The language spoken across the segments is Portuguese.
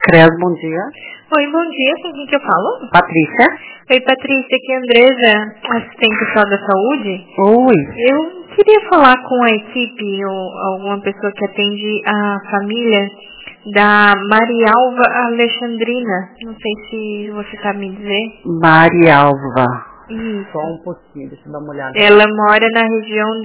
CREAS, bom dia. Oi, bom dia. Com quem que eu falo? Patrícia. Oi, Patrícia. Aqui é a Andresa, assistente pessoal da saúde. Oi. Eu queria falar com a equipe ou alguma pessoa que atende a família da Marialva Alexandrina. Não sei se você sabe me dizer. Marialva. Isso. Só um pouquinho, deixa eu dar uma olhada. Ela mora na região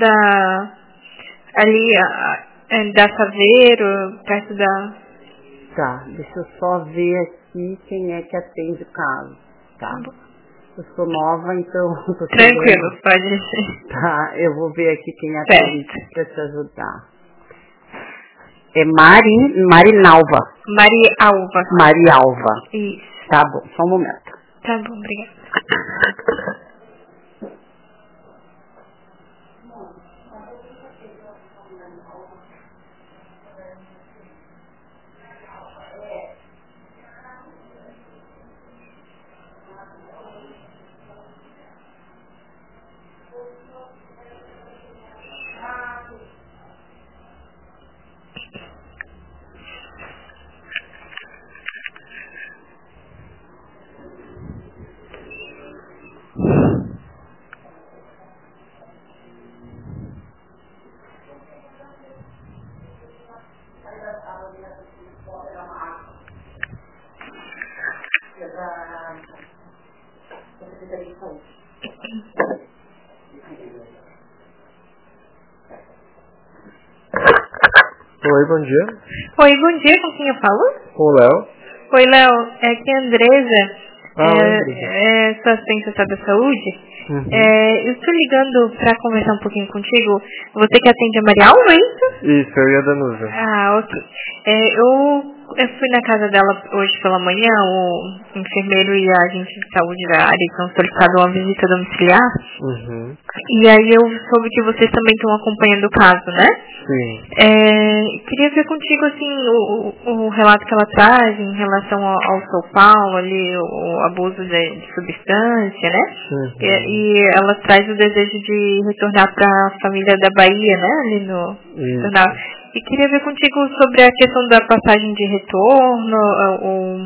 da Saveiro, perto da... Tá, deixa eu só ver aqui quem é que atende o caso, tá? Eu sou nova, então tô Tranquilo, chegando. pode ser. Tá, eu vou ver aqui quem atende Certo. pra te ajudar. É Marinalva. Marialva. Marialva. Isso. Tá bom, só um momento. Tá bom, obrigada. Oi, bom dia. Oi, bom dia, com quem eu falo? Com o Léo. Oi, Léo, aqui é a Andresa, Oi, Andresa. sua assistente da saúde. Uhum. Eu estou ligando para conversar um pouquinho contigo. Você que atende a Marialva, é isso? Isso, eu e a Danusa. Ah, ok. Eu fui na casa dela hoje pela manhã, o enfermeiro e a agente de saúde da área estão solicitando uma visita domiciliar. Uhum. E aí eu soube que vocês também estão acompanhando o caso, né? Sim. Queria ver contigo, assim, o relato que ela traz em relação ao São Paulo, ali, o abuso de substância, né? Uhum. E ela traz o desejo de retornar para a família da Bahia, né? Ali no... Isso. E queria ver contigo sobre a questão da passagem de retorno,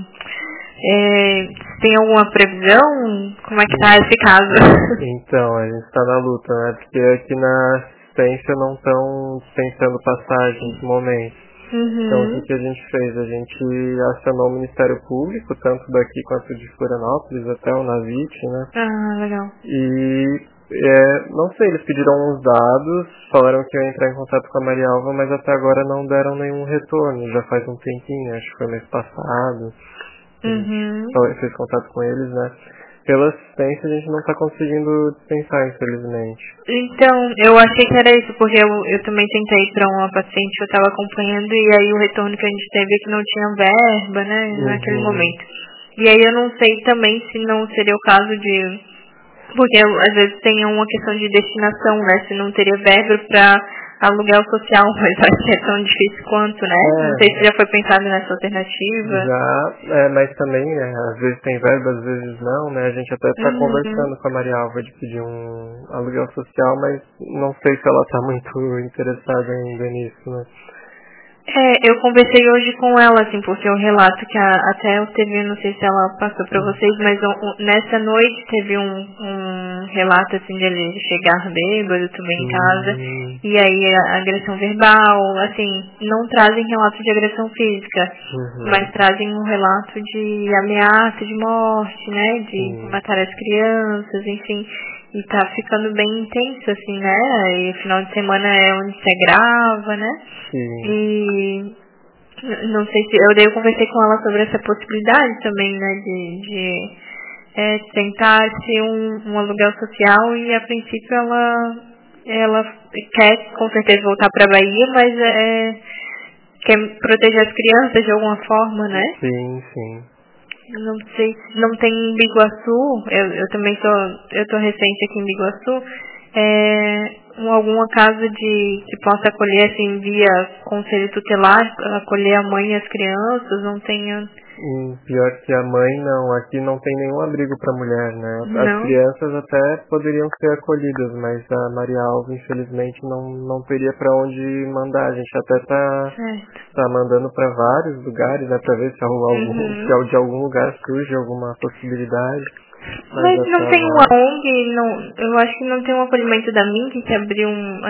tem alguma previsão? Como é que tá esse caso? Então, a gente tá na luta, né? Porque aqui na assistência não estão pensando passagem no momento. Então, o que a gente fez? A gente acionou o Ministério Público, tanto daqui quanto de Florianópolis, até o Navite, né? Ah, legal. E, não sei, eles pediram uns dados, falaram que iam entrar em contato com a Marialva, mas até agora não deram nenhum retorno. Já faz um tempinho, acho que foi mês passado. Então, fez contato com eles, né? Pela assistência, a gente não tá conseguindo dispensar, infelizmente. Então, eu achei que era isso, porque eu também tentei para uma paciente que eu estava acompanhando e aí o retorno que a gente teve é que não tinha verba, né, naquele momento. E aí eu não sei também se não seria o caso de... Porque às vezes tem uma questão de destinação, né, se não teria verba para aluguel social, mas acho que é tão difícil quanto, né? Não sei se já foi pensado nessa alternativa. Já, mas também, às vezes tem verba, às vezes não, né? A gente até tá conversando com a Maria Alva de pedir um aluguel social, mas não sei se ela tá muito interessada ainda nisso, né? Eu conversei hoje com ela, assim, porque o relato que até eu teve, não sei se ela passou pra vocês, mas nessa noite teve um relato, assim, dele chegar bêbado também em casa, e aí a agressão verbal, assim, não trazem relato de agressão física, mas trazem um relato de ameaça de morte, né, de matar as crianças, enfim, e tá ficando bem intenso, assim, né, e final de semana é onde se agrava, né. E não sei se eu conversei com ela sobre essa possibilidade também, né, de tentar ser um aluguel social e a princípio ela quer com certeza voltar para a Bahia, mas quer proteger as crianças de alguma forma, né? Sim, sim. Não sei se não tem em Biguaçu, eu também tô recente aqui em Biguaçu, alguma casa que possa acolher assim via conselho tutelar, acolher a mãe e as crianças, não tenho Pior que a mãe, não. Aqui não tem nenhum abrigo para mulher, né? As crianças até poderiam ser acolhidas, mas a Maria Alva, infelizmente, não teria para onde mandar. A gente até tá mandando para vários lugares, né? Para ver se se de algum lugar surge alguma possibilidade. Mas não tem uma ONG, eu acho que não tem um acolhimento da MINC que abriu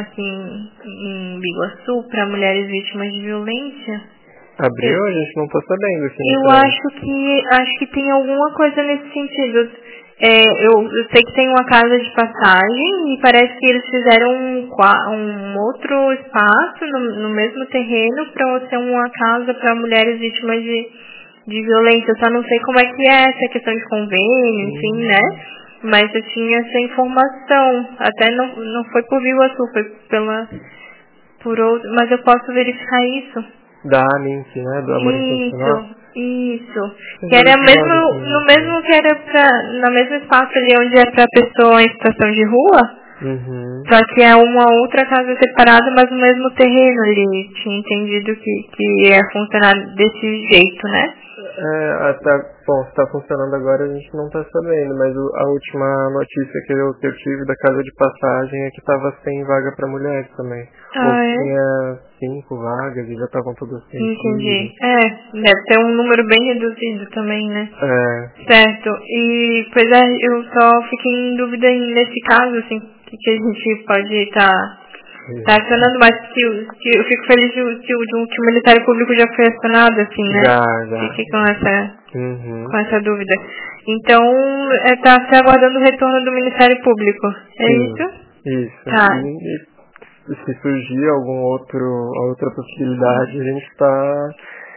em Biguaçu para mulheres vítimas de violência? Abriu? A gente não tá sabendo. Eu acho que tem alguma coisa nesse sentido. Eu sei que tem uma casa de passagem e parece que eles fizeram um outro espaço no mesmo terreno para ser uma casa para mulheres vítimas de violência. Eu só não sei como é que é essa questão de convênio, enfim, né? Mas eu tinha essa informação. Até não foi por Biguaçu, foi por outro. Mas eu posso verificar isso. Da MINC, né? Do Amor Incondicional. Isso. Que era no mesmo espaço ali onde é pra pessoa em situação de rua. Só que é uma outra casa separada, mas no mesmo terreno ali. Tinha entendido que ia funcionar desse jeito, né? Se tá funcionando agora a gente não tá sabendo, mas a última notícia que eu tive da casa de passagem é que tava sem vaga pra mulheres também. Tinha 5 vagas e já estavam todas preenchidas. Entendi. Deve ter um número bem reduzido também, né? Certo. E, eu só fiquei em dúvida nesse caso, assim, que a gente pode estar acionando, mas eu fico feliz que o Ministério Público já foi acionado, assim, né? Já. Fiquei com essa dúvida. Então, tá se aguardando o retorno do Ministério Público, isso? Isso. Tá. E se surgir outra possibilidade, a gente está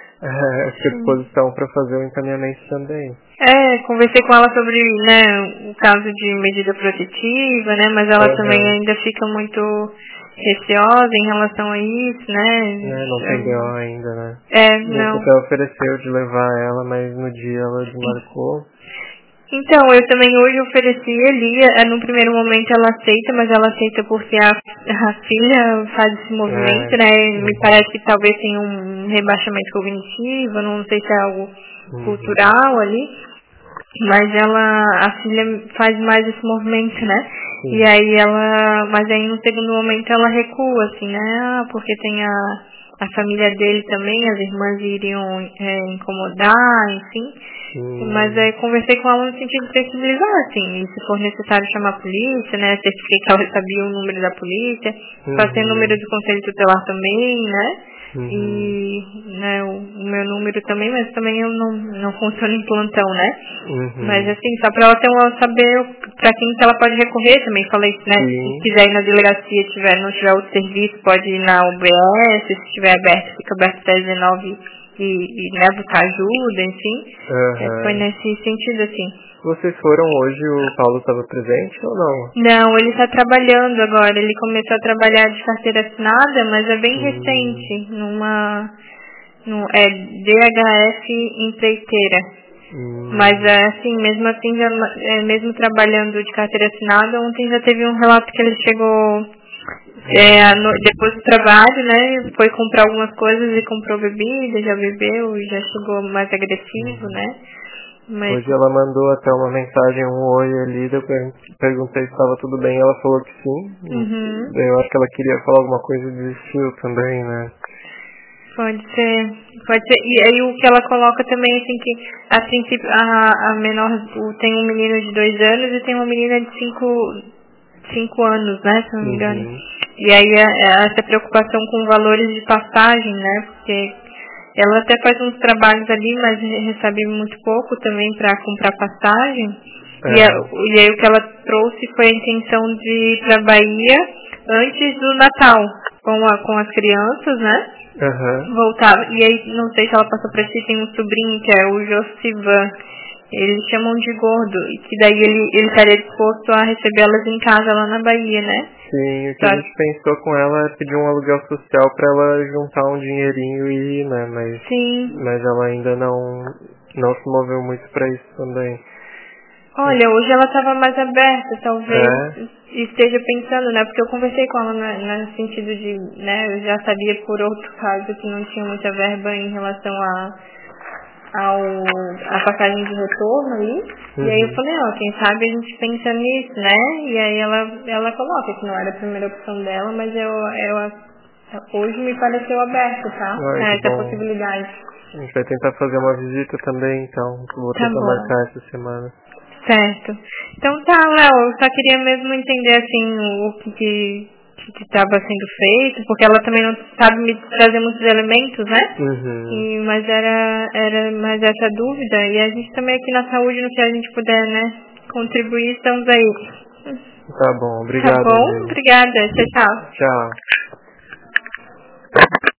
à disposição para fazer o encaminhamento também. Conversei com ela sobre, né, o caso de medida protetiva, né, mas ela também ainda fica muito receosa em relação a isso, né? Não tem BO ainda, né? Não. Você até ofereceu de levar ela, mas no dia ela desmarcou. Então, eu também hoje ofereci ali, no primeiro momento ela aceita, mas ela aceita porque a filha faz esse movimento, né? Me parece que talvez tenha um rebaixamento cognitivo, não sei se é algo cultural ali, mas a filha faz mais esse movimento, né? E aí mas aí no segundo momento ela recua, assim, né? Porque tem a família dele também, as irmãs iriam incomodar, enfim. Mas conversei com ela no sentido de flexibilizar, assim, e se for necessário chamar a polícia, né, certifiquei que ela sabia o número da polícia, passei o número do conselho tutelar também, né, e né, o meu número também, mas também eu não funciono em plantão, né, mas assim, só pra ela saber pra quem que ela pode recorrer também, falei, né, se quiser ir na delegacia, não tiver outro serviço, pode ir na UBS, se estiver aberto, fica aberto até 19 e né, buscar ajuda, enfim. Foi nesse sentido, assim. Vocês foram hoje, o Paulo estava presente ou não? Não, ele está trabalhando agora. Ele começou a trabalhar de carteira assinada, mas é bem recente, DHF empreiteira. Mas assim, mesmo trabalhando de carteira assinada, ontem já teve um relato que ele chegou depois do trabalho, né, foi comprar algumas coisas e comprou bebida, já bebeu e já chegou mais agressivo, né. Mas... Hoje ela mandou até uma mensagem, um oi ali, eu perguntei se estava tudo bem, ela falou que sim. Eu acho que ela queria falar alguma coisa de estilo também, né. Pode ser. E aí o que ela coloca também, assim, que a princípio a menor tem um menino de 2 anos e tem uma menina de 5 anos, né, se não me engano. E aí essa preocupação com valores de passagem, né, porque ela até faz uns trabalhos ali, mas recebe muito pouco também para comprar passagem. E aí o que ela trouxe foi a intenção de ir para a Bahia antes do Natal, com as crianças, né, voltava. E aí, não sei se ela passou para ti, tem um sobrinho que é o Josivan. Eles chamam de gordo, e que daí ele estaria disposto a recebê-las em casa lá na Bahia, né? Sim, o que a gente pensou com ela é pedir um aluguel social pra ela juntar um dinheirinho e ir, né? Mas ela ainda não se moveu muito pra isso também. Olha, hoje ela estava mais aberta, talvez esteja pensando, né? Porque eu conversei com ela no sentido de, né? Eu já sabia por outro caso que não tinha muita verba em relação a passagem de retorno ali. E aí eu falei, quem sabe a gente pensa nisso, né? E aí ela coloca que não era a primeira opção dela, mas hoje me pareceu aberto, tá? Essa possibilidade. A gente vai tentar fazer uma visita também, então. Vou tentar marcar essa semana. Certo. Então tá, Léo, eu só queria mesmo entender, assim, o que estava sendo feito, porque ela também não sabe me trazer muitos elementos, né? Mas era mais essa dúvida. E a gente também aqui na saúde, no que a gente puder, né, contribuir, estamos aí. Tá bom, obrigado. Tá bom, obrigada. Tchau. Tchau.